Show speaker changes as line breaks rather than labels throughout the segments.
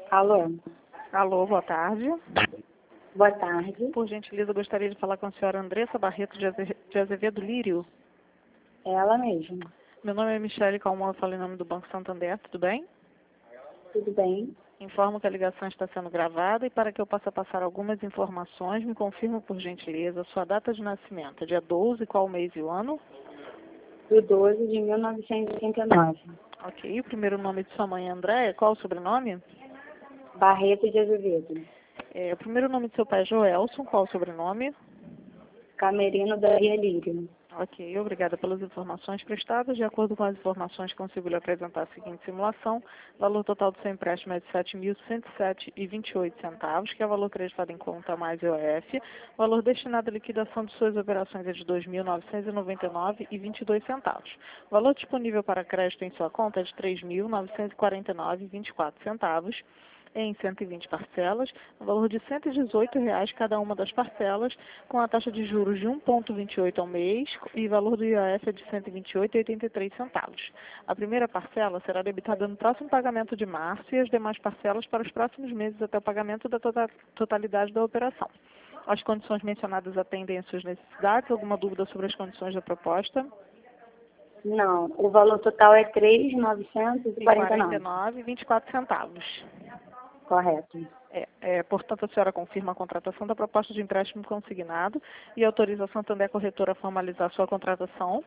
Alô,
Alô, boa tarde.
boa tarde.
Por gentileza, gostaria de falar com a senhora Andressa Barreto de Azevedo Lírio.
É ela mesma.
Meu nome é Michele Calmon, eu falo em nome do Banco Santander, tudo bem?
Tudo bem?
Informo que a ligação está sendo gravada e para que eu possa passar algumas informações, me confirma por gentileza a sua data de nascimento. É dia 12, qual mês e o ano?
Do 12 de 1989.
Ok, o primeiro nome de sua mãe é Andréia, qual o sobrenome?
Barreto de Azevedo.
O primeiro nome de seu pai é Joelson, qual o sobrenome?
Camerino da Ria Lírio.
Ok, obrigada pelas informações prestadas. De acordo com as informações, consigo lhe apresentar a seguinte simulação. O valor total do seu empréstimo é de R$ 7.107,28, que é o valor creditado em conta mais IOF. O valor destinado à liquidação de suas operações é de R$ 2.999,22. O valor disponível para crédito em sua conta é de R$ 3.949,24. Em 120 parcelas, no valor de R$ 118 cada uma das parcelas, com a taxa de juros de 1,28 ao mês e valor do IOF é de R$ 128,83. A primeira parcela será debitada no próximo pagamento de março e as demais parcelas para os próximos meses até o pagamento da totalidade da operação. As condições mencionadas atendem às suas necessidades? Alguma dúvida sobre as condições da proposta?
Não, o valor total é R$ 3.949.
49,24.
Correto.
Portanto, a senhora confirma a contratação da proposta de empréstimo consignado e autoriza a Santander Corretora a formalizar sua contratação.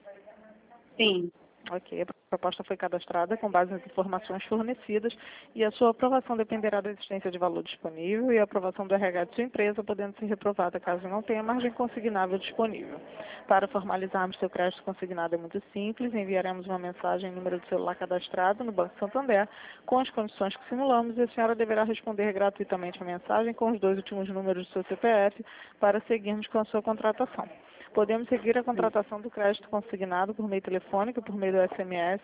Sim.
Ok, a proposta foi cadastrada com base nas informações fornecidas e a sua aprovação dependerá da existência de valor disponível e a aprovação do RH de sua empresa, podendo ser reprovada caso não tenha margem consignável disponível. Para formalizarmos seu crédito consignado é muito simples, enviaremos uma mensagem em número de celular cadastrado no Banco Santander com as condições que simulamos e a senhora deverá responder gratuitamente a mensagem com os 2 últimos números do seu CPF para seguirmos com a sua contratação. Podemos seguir a contratação do crédito consignado por meio telefônico, por meio do SMS.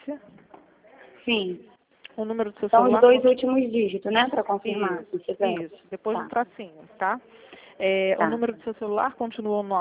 Sim.
O número do seu
São
celular...
os 2 últimos dígitos, né, para confirmar.
Isso. Depois
Tá.
um tracinho, tá?
Tá.
O número do seu celular continua o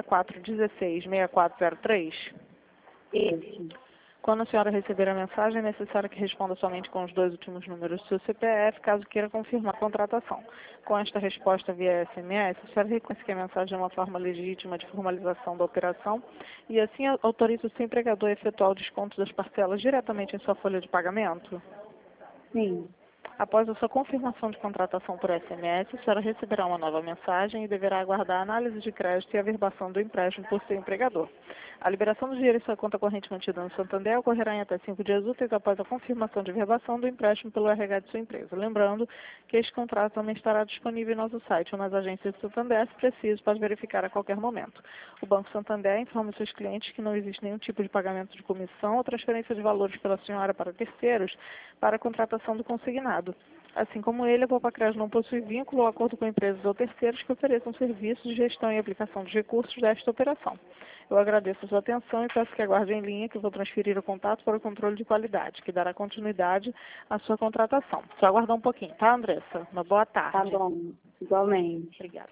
96416-6403.
Isso.
Quando a senhora receber a mensagem, é necessário que responda somente com os 2 últimos números do seu CPF, caso queira confirmar a contratação. Com esta resposta via SMS, a senhora reconhece que a mensagem é uma forma legítima de formalização da operação e assim autoriza o seu empregador a efetuar o desconto das parcelas diretamente em sua folha de pagamento?
Sim.
Após a sua confirmação de contratação por SMS, a senhora receberá uma nova mensagem e deverá aguardar a análise de crédito e a averbação do empréstimo por seu empregador. A liberação do dinheiro em sua conta corrente mantida no Santander ocorrerá em até 5 dias úteis após a confirmação de averbação do empréstimo pelo RH de sua empresa. Lembrando que este contrato também estará disponível em nosso site ou nas agências do Santander, se preciso, pode verificar a qualquer momento. O Banco Santander informa seus clientes que não existe nenhum tipo de pagamento de comissão ou transferência de valores pela senhora para terceiros para a contratação do consignado. Assim como ele, a Poupa-Crédito não possui vínculo ou acordo com empresas ou terceiros que ofereçam serviços de gestão e aplicação de recursos desta operação. Eu agradeço a sua atenção e peço que aguarde em linha que eu vou transferir o contato para o controle de qualidade, que dará continuidade à sua contratação. Só aguardar um pouquinho, tá, Andressa? Uma boa tarde.
Tá bom. Igualmente.
Obrigada.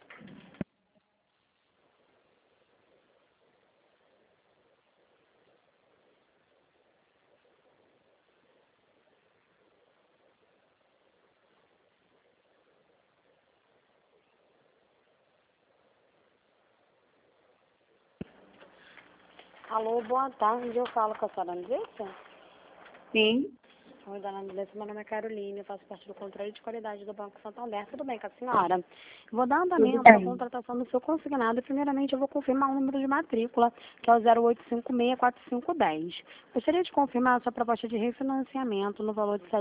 Alô, boa tarde. Eu falo com a senhora Andressa?
Sim.
Oi, dona Andressa. Meu nome é Carolina. Eu faço parte do controle de qualidade do Banco Santander. Tudo bem com a senhora? Vou dar
Tudo
andamento à
bem.
contratação do seu consignado. Primeiramente, eu vou confirmar o número de matrícula, que é o 08564510. Gostaria de confirmar a sua proposta de refinanciamento no valor de R$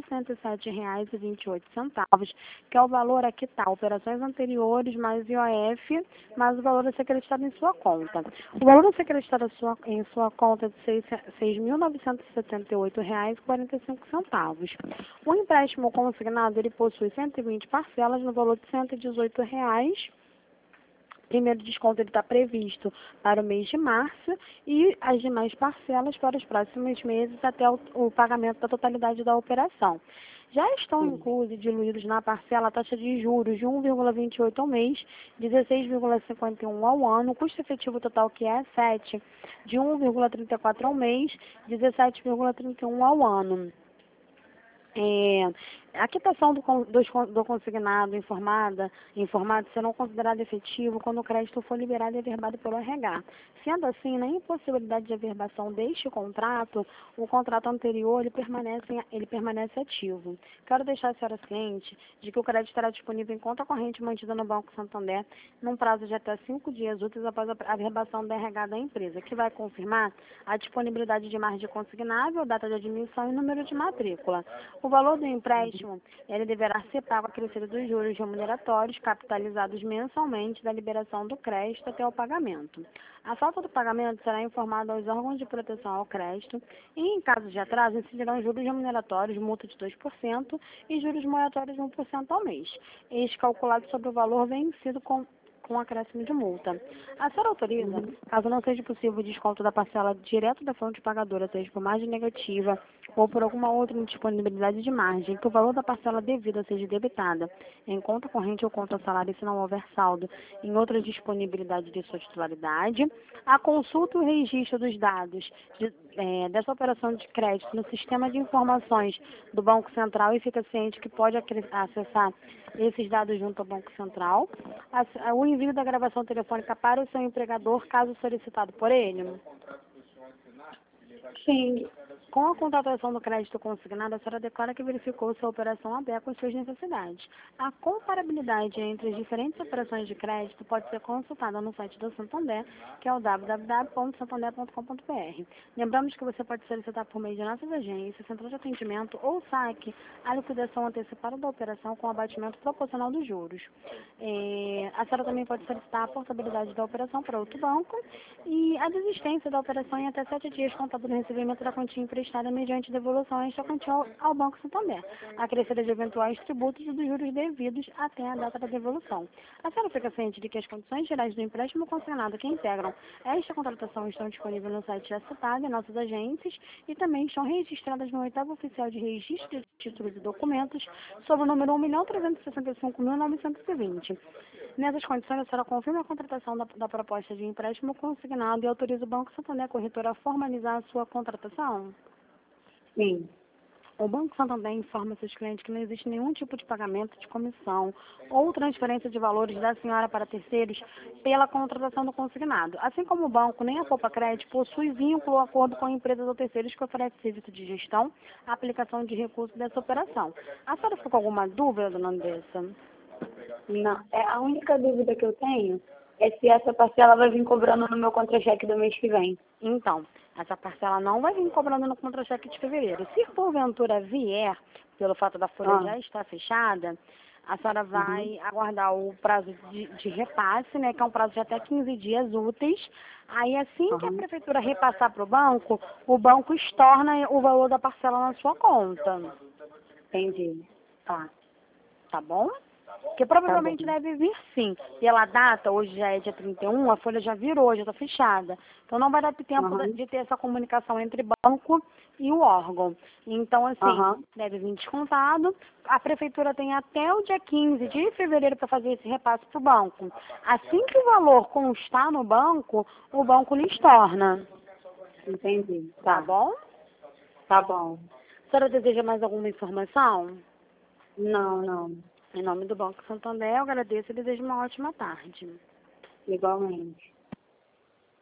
7.107,28, que é o valor aqui tá, operações anteriores mais IOF, mais o valor a ser acreditado em sua conta. O valor a ser acreditado em sua conta é de R$ 6.978,45. O empréstimo consignado, ele possui 120 parcelas no valor de R$ 118. Primeiro desconto ele está previsto para o mês de março e as demais parcelas para os próximos meses até o pagamento da totalidade da operação. Já estão inclusos e diluídos na parcela a taxa de juros de 1,28 ao mês, 16,51 ao ano, o custo efetivo total que é 7, de 1,34 ao mês, 17,31 ao ano. A quitação do consignado informado serão considerados efetivo quando o crédito for liberado e averbado pelo RH. Sendo assim, na impossibilidade de averbação deste contrato, o contrato anterior ele permanece ativo. Quero deixar a senhora ciente de que o crédito estará disponível em conta corrente mantida no Banco Santander num prazo de até 5 dias úteis após a averbação da RH da empresa, que vai confirmar a disponibilidade de margem consignável, data de admissão e número de matrícula. O valor do empréstimo ele deverá ser pago acrescido dos juros remuneratórios capitalizados mensalmente da liberação do crédito até o pagamento. A falta do pagamento será informada aos órgãos de proteção ao crédito e, em caso de atraso, incidirão juros remuneratórios, multa de 2% e juros moratórios de 1% ao mês, este calculado sobre o valor vencido com acréscimo de multa. A senhora autoriza, caso não seja possível o desconto da parcela direto da fonte pagadora, seja por margem negativa ou por alguma outra indisponibilidade de margem, que o valor da parcela devida seja debitada em conta corrente ou conta salário se não houver saldo em outra disponibilidade de sua titularidade, a consulta e o registro dos dados dessa operação de crédito no sistema de informações do Banco Central e fica ciente que pode acessar esses dados junto ao Banco Central, o envio da gravação telefônica para o seu empregador, caso solicitado por ele.
Sim.
Com a contratação do crédito consignado, a senhora declara que verificou sua operação aberta com suas necessidades. A comparabilidade entre as diferentes operações de crédito pode ser consultada no site do Santander, que é o www.santander.com.br. Lembramos que você pode solicitar por meio de nossas agências, central de atendimento ou saque a liquidação antecipada da operação com abatimento proporcional dos juros. A senhora também pode solicitar a portabilidade da operação para outro banco e a desistência da operação em até 7 dias contado no recebimento da quantia emprestada mediante devolução extra quantia ao Banco Santander, acrescida de eventuais tributos e dos juros devidos até a data da devolução. A senhora fica ciente de que as condições gerais do empréstimo consignado que integram esta contratação estão disponíveis no site já citado em nossas agências e também estão registradas no 8º Oficial de Registro de Títulos e Documentos sob o número 1.365.920. Nessas condições, a senhora confirma a contratação da proposta de empréstimo consignado e autoriza o Banco Santander Corretora a formalizar a sua contratação?
Sim.
O Banco Santander informa seus clientes que não existe nenhum tipo de pagamento de comissão ou transferência de valores da senhora para terceiros pela contratação do consignado. Assim como o banco, nem a Poupa Crédito possui vínculo ou acordo com empresas ou terceiros que oferecem serviço de gestão, aplicação de recursos dessa operação. A senhora ficou com alguma dúvida, dona Andressa?
Não. A única dúvida que eu tenho é se essa parcela vai vir cobrando no meu contra-cheque do mês que vem.
Então, essa parcela não vai vir cobrando no contra-cheque de fevereiro. Se porventura vier, pelo fato da folha já estar fechada, a senhora vai aguardar o prazo de repasse, né, que é um prazo de até 15 dias úteis. Aí, assim que a prefeitura repassar para o banco estorna o valor da parcela na sua conta.
Entendi. Tá.
Tá bom? Que provavelmente deve vir sim. Pela data, hoje já é dia 31, a folha já virou, já está fechada. Então não vai dar tempo de ter essa comunicação entre banco e o órgão. Então, assim, deve vir descontado. A prefeitura tem até o dia 15 de fevereiro para fazer esse repasse para o banco. Assim que o valor constar no banco, o banco lhe estorna.
Entendi.
Tá bom?
Tá bom.
A senhora deseja mais alguma informação?
Não, não.
Em nome do Banco Santander, eu agradeço e desejo uma ótima tarde.
Igualmente.